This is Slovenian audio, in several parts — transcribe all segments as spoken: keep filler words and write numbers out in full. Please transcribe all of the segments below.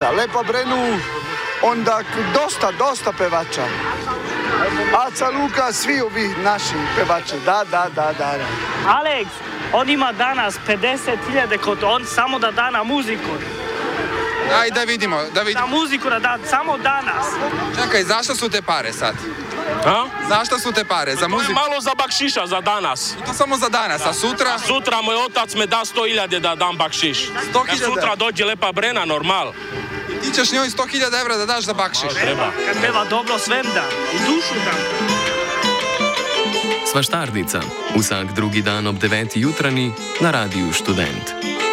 Da, Lepa Brenu, onda dosta, dosta pevača. Aca Luka, svi ovi naši pevači, da, da, da, da. Alex, on ima danas pedeset hiljada kod on samo da da na muziku. Aj, da vidimo, da vidimo. Na muziku da da, samo danas. Čakaj, zašto su te pare sad? A? Zašto su te pare? Za muziku? Malo za bakšiša za danas. I to samo za danas, a sutra? A sutra moj otac me da sto hiljada da dam bakšiš. sto hiljada? Ja sutra dođe Lepa Brena, normal. Ti ćeš njoj sto hiljada evra da daš za bakšiš. Treba. Kad peva dobro svem da, i dušu da. Svaštarnica. Vsak drugi dan ob deveti jutrani na Radiu Študent.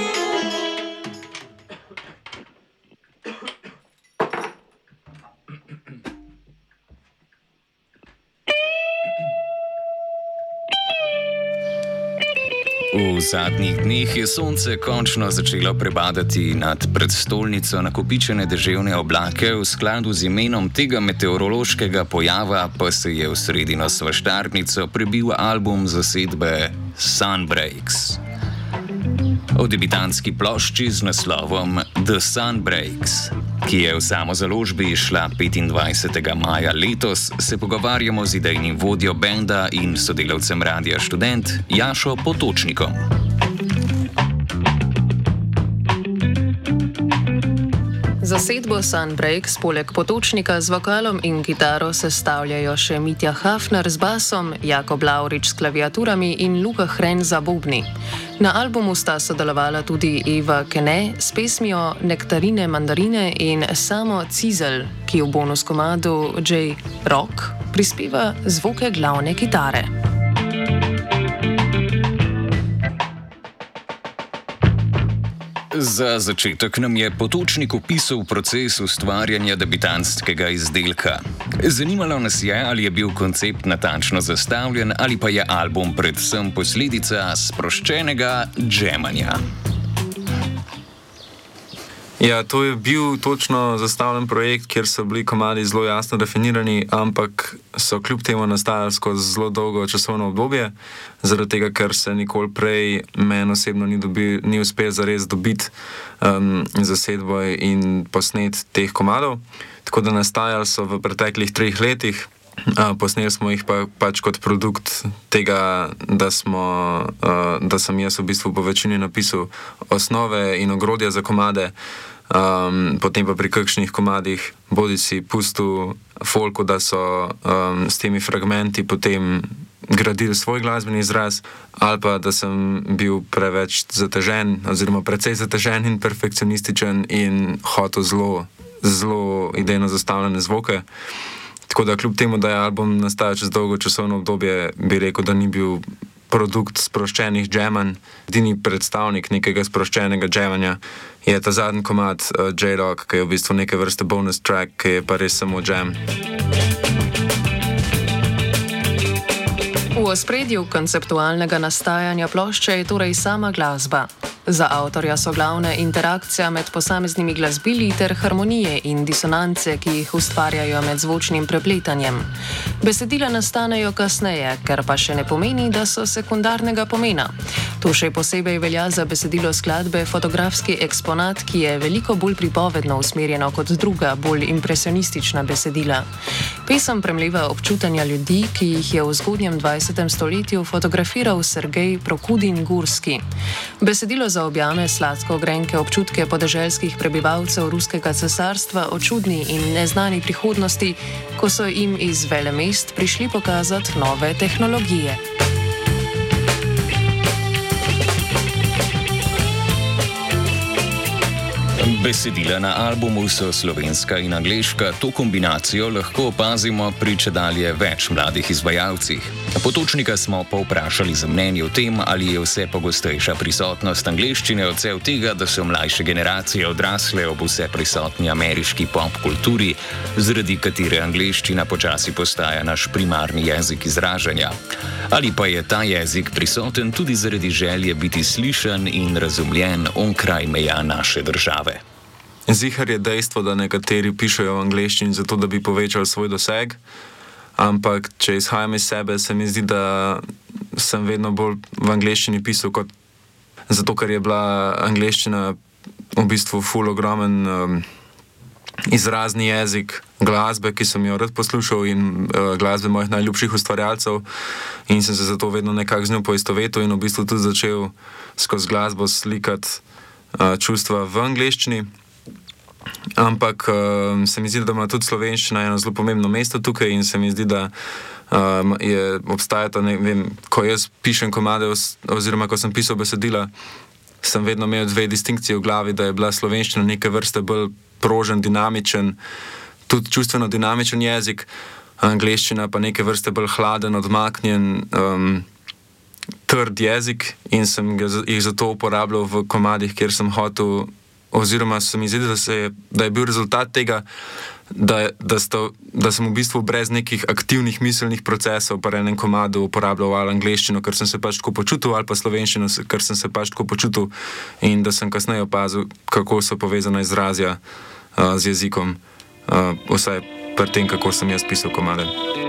V zadnjih dneh je sonce končno začelo prebadati nad prestolnico nakopičene deževne oblake, v skladu z imenom tega meteorološkega pojava pa se je v sredino svaštarnico prebil album zasedbe Sunbreaks. O debitantski plošči z naslovom The Sunbreaks, ki je v samozaložbi izšla petindvajsetega maja letos, se pogovarjamo z idejnim vodjo benda in sodelavcem Radia Študent Jašo Potočnikom. Zasedbo Sunbreaks poleg Potočnika z vokalom in kitaro sestavljajo še Mitja Hafner z basom, Jakob Lavrič s klaviaturami in Luka Hren za bobni. Na albumu sta sodelovala tudi Eva Kene s pesmijo Nektarine mandarine in Samo Cizel, ki v bonus komadu J. Rock prispeva zvoke glavne kitare. Za začetek nam je Potočnik opisal proces ustvarjanja debitantskega izdelka. Zanimalo nas je, ali je bil koncept natančno zastavljen ali pa je album predvsem posledica sproščenega džemanja. Ja, to je bil točno zastavljen projekt, kjer so bili komadi zelo jasno definirani, ampak so kljub temu nastajali skozi zelo dolgo časovno obdobje, zaradi tega, ker se nikoli prej meni osebno ni, dobi, ni uspel zares dobiti um, zasedbo in posnet teh komadov. Tako da nastajali so v preteklih treh letih, uh, posneli smo jih pa, pač kot produkt tega, da, smo, uh, da sem jaz v bistvu po večini napisal osnove in ogrodja za komade. Um, potem pa pri kakšnih komadih bodi si pustil folku, da so um, s temi fragmenti potem gradili svoj glasbeni izraz, ali pa da sem bil preveč zatežen oziroma precej zatežen in perfekcionističen in hotel zelo, zelo idejno zastavljene zvoke. Tako da kljub temu, da je album nastajal čez dolgo časovno obdobje, bi rekel, da ni bil produkt sproščenih džemanj. Edini predstavnik nekega sproščenega džemanja je ta zadnji komad uh, J-Rock, ki je v bistvu neke vrste bonus track, ki je pa res samo džem. V ospredju konceptualnega nastajanja plošče je torej sama glasba. Za avtorja so glavne interakcija med posameznimi glasbili ter harmonije in disonance, ki jih ustvarjajo med zvočnim prepletanjem. Besedila nastanejo kasneje, kar pa še ne pomeni, da so sekundarnega pomena. To še posebej velja za besedilo skladbe Fotografski eksponat, ki je veliko bolj pripovedno usmerjeno kot druga, bolj impresionistična besedila. Pesem premleva občutanja ljudi, ki jih je v zgodnjem dvajsetem stoletju fotografiral Sergej Prokudin-Gurski. Besedilo zaobjame sladko-grenke občutke podeželskih prebivalcev ruskega cesarstva o čudni in neznani prihodnosti, ko so jim iz velemest prišli pokazati nove tehnologije. Besedila na albumu so slovenska in angleška, to kombinacijo lahko opazimo pri čedalje več mladih izvajalcih. Potočnika smo povprašali za mnenje o tem, ali je vse pogostejša prisotnost angleščine odsev tega, da so mlajše generacije odrasle ob vse prisotni ameriški pop kulturi, zaradi katere angleščina počasi postaja naš primarni jezik izražanja. Ali pa je ta jezik prisoten tudi zaradi želje biti slišan in razumljen onkraj meja naše države. Zihar je dejstvo, da nekateri pišejo v angleščini zato, da bi povečali svoj doseg, ampak če izhajam iz sebe, se mi zdi, da sem vedno bolj v angleščini pisal kot zato, ker je bila angleščina v bistvu ful ogromen um, izrazni jezik glasbe, ki sem jo rad poslušal in uh, glasbe mojih najljubših ustvarjalcev in sem se zato vedno nekako z njo poistovetil in v bistvu tudi začel skozi glasbo slikati uh, čustva v angleščini. Ampak uh, se mi zdi, da ima tudi slovenščina eno zelo pomembno mesto tukaj in se mi zdi, da um, je, obstaja ta, ne vem, ko jaz pišem komade oziroma ko sem pisal besedila, sem vedno imel dve distinkcije v glavi, da je bila slovenščina neke vrste bolj prožen, dinamičen, tudi čustveno dinamičen jezik, angleščina pa neke vrste bolj hladen, odmaknjen, um, trd jezik in sem jih zato uporabljal v komadih, kjer sem hotel, oziroma se mi zdi, da, se je, da je bil rezultat tega, da, da, sta, da sem v bistvu brez nekih aktivnih miselnih procesov pa enem komadu uporabljal ali angleščino, ker sem se pač tako počutil, ali pa slovenščino, ker sem se pač tako počutil in da sem kasneje opazil, kako so povezana izrazja uh, z jezikom, uh, vsaj pri tem, kako sem jaz pisal komade.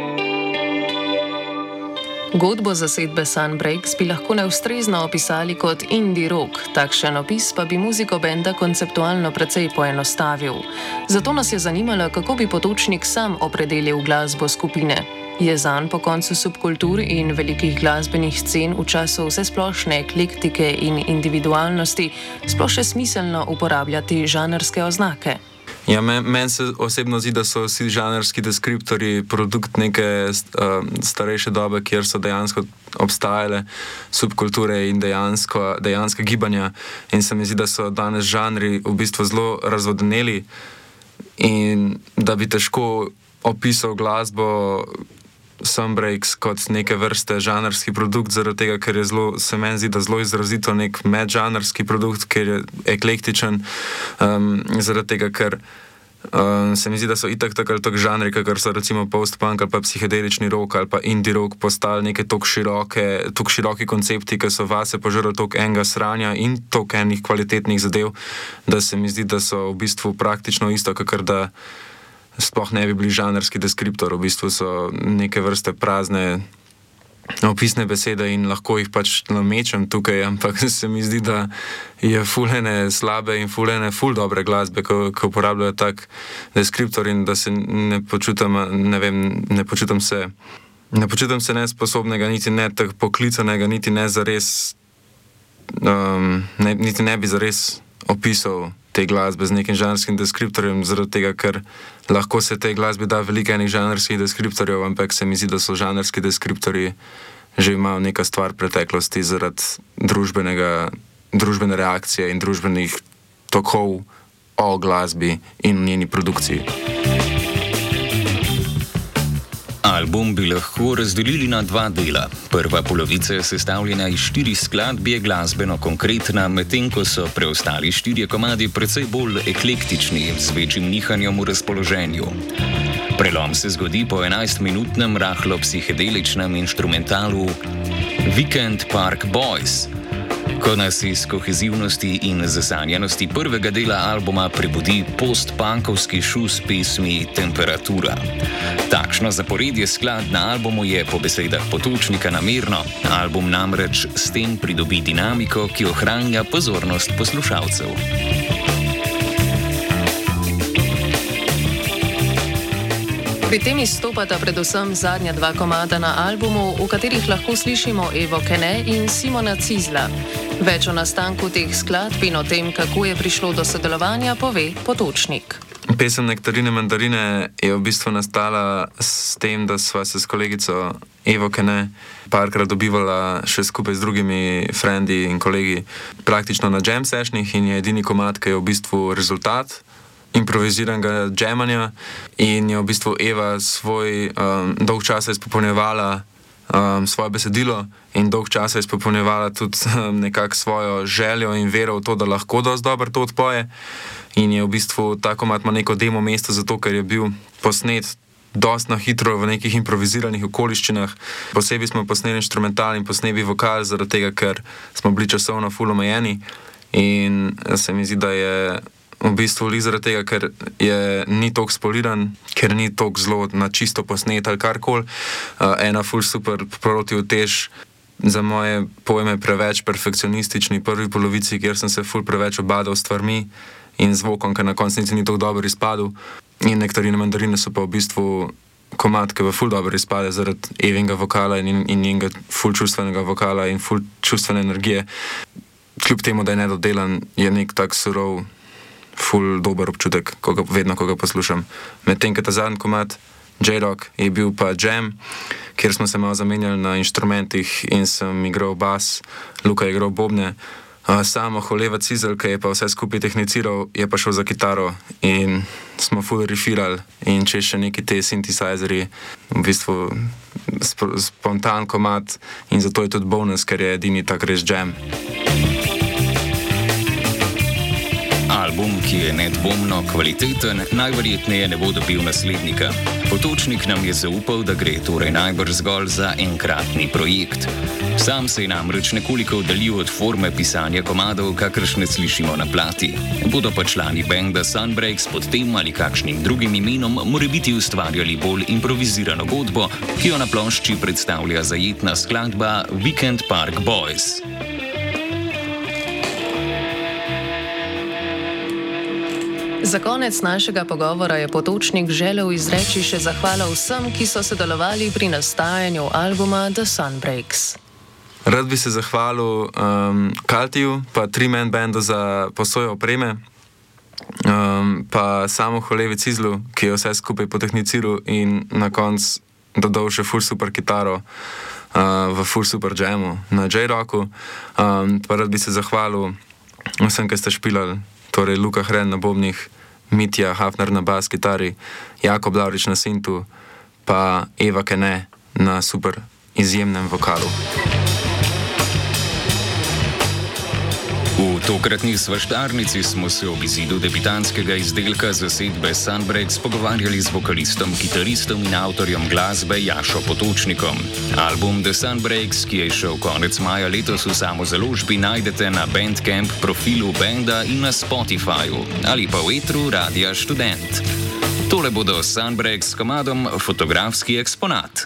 Godbo zasedbe Sunbreaks bi lahko neustrezno opisali kot indie rock, takšen opis pa bi muziko benda konceptualno precej poenostavil. Zato nas je zanimalo, kako bi Potočnik sam opredelil glasbo skupine. Je zanj po koncu subkultur in velikih glasbenih scen v času vsesplošne eklektike in individualnosti sploh še smiselno uporabljati žanrske oznake? Ja, meni men se osebno zdi, da so vsi žanrski deskriptorji produkt neke uh, starejše dobe, kjer so dejansko obstajale subkulture in dejansko, dejansko gibanja. In se mi zdi, da so danes žanri v bistvu zelo razvodeneli in da bi težko opisal glasbo Sunbreaks kot neke vrste žanrski produkt, zaradi tega, ker je zelo, se meni zdi, da zelo izrazito nek medžanrski produkt, ker je eklektičen, um, zaradi tega, ker um, se mi zdi, da so itak tako ali tako žanri, kakor so recimo post-punk ali pa psihedelični rock ali pa indie rock postali neke tok široke, tok široki koncepti, ki so vase požrli tok enega sranja in tok enih kvalitetnih zadev, da se mi zdi, da so v bistvu praktično isto, kakor da sploh ne bi bili žanrski deskriptor, v bistvu so neke vrste prazne opisne besede in lahko jih pač namečem tukaj, ampak se mi zdi, da je fulene slabe in fulene ful dobre glasbe, ko, ko uporabljajo tak deskriptor in da se ne počutam, ne vem, ne počutam se, ne počutam se nesposobnega, niti ne tak poklicanega, niti ne zares, um, ne, niti ne bi zares opisal te glasbe z nekim žanrskim deskriptorjem, zaradi tega, ker lahko se tej glasbi da veliko enih žanrskih deskriptorjev, ampak se mi zdi, da so žanrski deskriptorji že imajo neka stvar preteklosti zaradi družbenega, družbene reakcije in družbenih tokov o glasbi in njeni produkciji. Album bi lahko razdelili na dva dela. Prva polovica je sestavljena iz štirih skladb, je glasbeno konkretna, medtem ko so preostali štirje komadi precej bolj eklektični, z večjim nihanjem v razpoloženju. Prelom se zgodi po enajstminutnem rahlo psihedeličnem inštrumentalu Weekend Park Boys, ko nas iz kohezivnosti in zasanjanosti prvega dela albuma prebudi post-punkovski šus pesmi Temperatura. Takšno zaporedje skladb na albumu je po besedah Potočnika namerno, album namreč s tem pridobi dinamiko, ki ohranja pozornost poslušalcev. Pri tem izstopata predvsem zadnja dva komada na albumu, v katerih lahko slišimo Evo Kene in Simona Cizla. Več o nastanku teh skladb in o tem, kako je prišlo do sodelovanja, pove Potočnik. Pesem Nektarine mandarine je v bistvu nastala s tem, da sva se s kolegico Evo Kene parkrat dobivala še skupaj z drugimi frendi in kolegi praktično na jam sessionih in je edini komad, ki je v bistvu rezultat improviziranega jamanja in je v bistvu Eva svoj um, dolg časa izpopolnjevala um, svoje besedilo in dolg časa izpopolnjevala tudi um, nekako svojo željo in vero v to, da lahko dosti dobro to odpoje in je v bistvu ta komad ima neko demo mesto zato, ker je bil posnet dosti na hitro v nekih improviziranih okoliščinah. Posebej smo posneli inštrumental in posneli vokal zaradi tega, ker smo bili časovno ful omejeni in se mi zdi, da je v bistvu li zaradi tega, ker je ni toliko spoliran, ker ni toliko zelo na čisto posnet ali karkoli. Uh, ena ful super protiutež za moje pojme preveč perfekcionistični prvi polovici, kjer sem se ful preveč obadal s stvarmi in zvokom, ker na koncu niti ni tako dobro izpadel. In nektarine mandarine so pa v bistvu komad, ki v ful dobro izpade zaradi Evinga vokala in, in njenega ful čustvenega vokala in ful čustvene energije. Kljub temu, da je nedodelan, je nek tak surov, ful dober občutek, ko ga, vedno, ko ga poslušam. Medtem, ko ta zadnji komad, J-Rock, je bil pa jam, kjer smo se malo zamenjali na inštrumentih in sem igral bas, Luka je igral bobne. Uh, samo Holeva Cizel, ki je pa vse skupaj tehniciral, je pa šel za kitaro in smo full riffirali in če še neki te synthesizeri, v bistvu sp spontan komad in zato je tudi bonus, ker je edini tak res jam. Album, ki je nedvomno kvaliteten, najverjetneje ne bo dobil naslednika. Potočnik nam je zaupal, da gre torej najbrž zgolj za enkratni projekt. Sam se je namreč nekoliko oddaljil od forme pisanja komadov, kakršne slišimo na plati. Bodo pa člani benda Sunbreaks pod tem ali kakšnim drugim imenom morebiti ustvarjali bolj improvizirano godbo, ki jo na plošči predstavlja zajetna skladba Weekend Park Boys. Za konec našega pogovora je Potočnik želel izreči še zahvalo vsem, ki so sodelovali pri nastajanju albuma The Sunbreaks. Rad bi se zahvalil um, Kaltiju, pa tri-man bandu za posojo opreme, um, pa samo Holevi Cizlu, ki je vse skupaj potehniciral in na koncu dodal še full super kitaro uh, v full super jamu na J-Rocku. Um, pa rad bi se zahvalil vsem, ki ste špilali, torej Luka Hren na bobnih, Mitja Hafner na bas kitari, Jakob Lavrič na sintu, pa Eva Kene na super izjemnem vokalu. V tokratni svaštarnici smo se ob izidu debitanskega izdelka zasedbe Sunbreaks pogovarjali z vokalistom, kitaristom in avtorjem glasbe Jašo Potočnikom. Album The Sunbreaks, ki je šel konec maja letos v samozaložbi, najdete na Bandcamp profilu benda in na Spotifyju ali pa v etru Radia Študent. Tole bodo Sunbreaks s komadom Fotografski eksponat.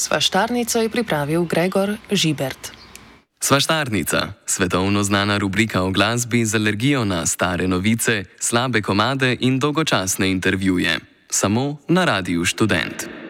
Svaštarnico je pripravil Gregor Žibert. Svaštarnica, svetovno znana rubrika o glasbi z alergijo na stare novice, slabe komade in dolgočasne intervjuje. Samo na Radiu Študent.